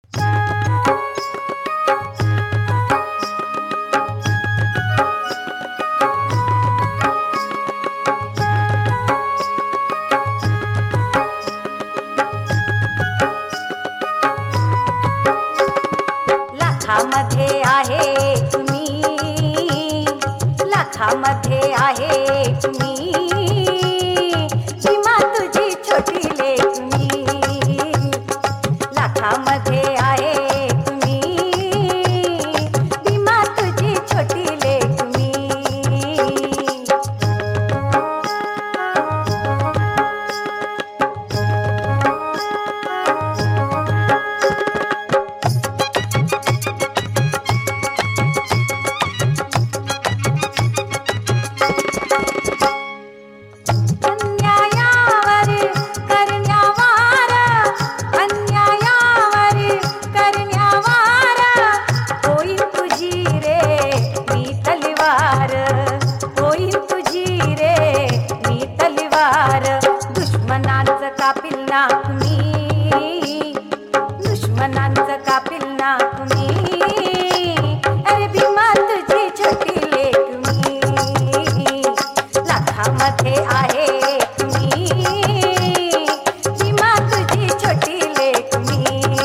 लाखामध्ये आहे तुम्ही, लाखामध्ये आहे तुम्ही, सीमा तुझी छोटी लेक मी, लाखामध्ये आहे तुम्ही, सीमा तुझी छोटी लेक मी. दुश्मनांचं कापिल नाक मी, दुश्मनांचं कापिल नाक मी, अरे भीमा तुझी छोटी लेक मी, लाखामध्ये आहे तुम्ही, भीमा तुझी छोटी लेक मी.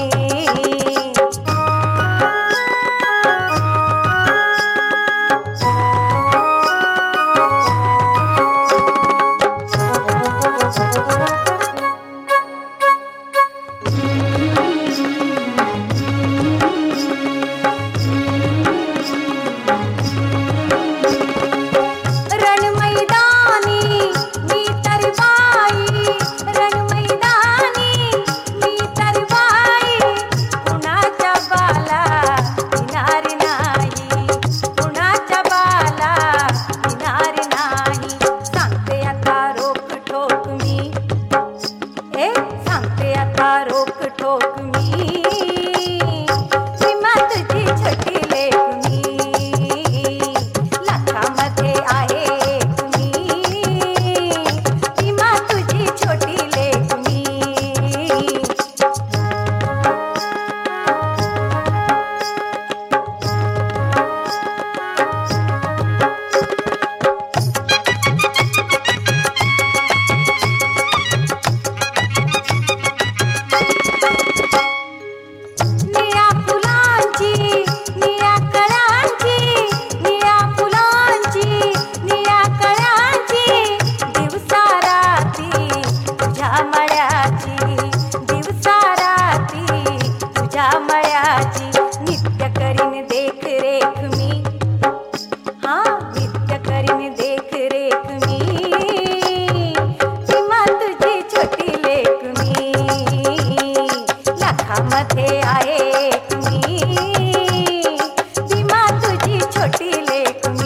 रोक ठोक मी, सीमा तुझी छोटी लेक मी, लाखामध्ये आहे तुम्ही, सीमा तुझी छोटी लेक मी. नित्य करीन देख रेख मी, हाँ नित्य करीन देख रेख मी, सीमा तुझी छोटी लेक मी, लाखामध्ये आहे तुम्ही, सीमा तुझी छोटी लेक मी.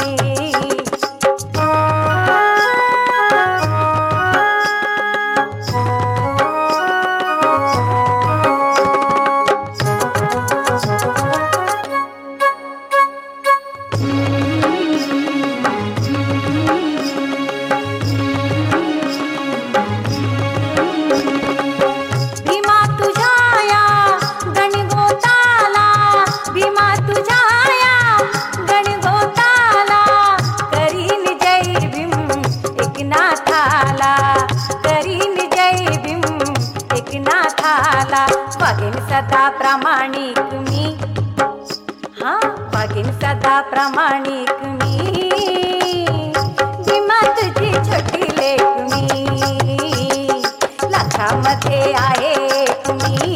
वागेन सदा प्रामाणिक मी, हाँ वागेन सदा प्रामाणिक मी, भीमा तुझी छोटी लेक मी, लाखामध्ये आहे तुम्ही,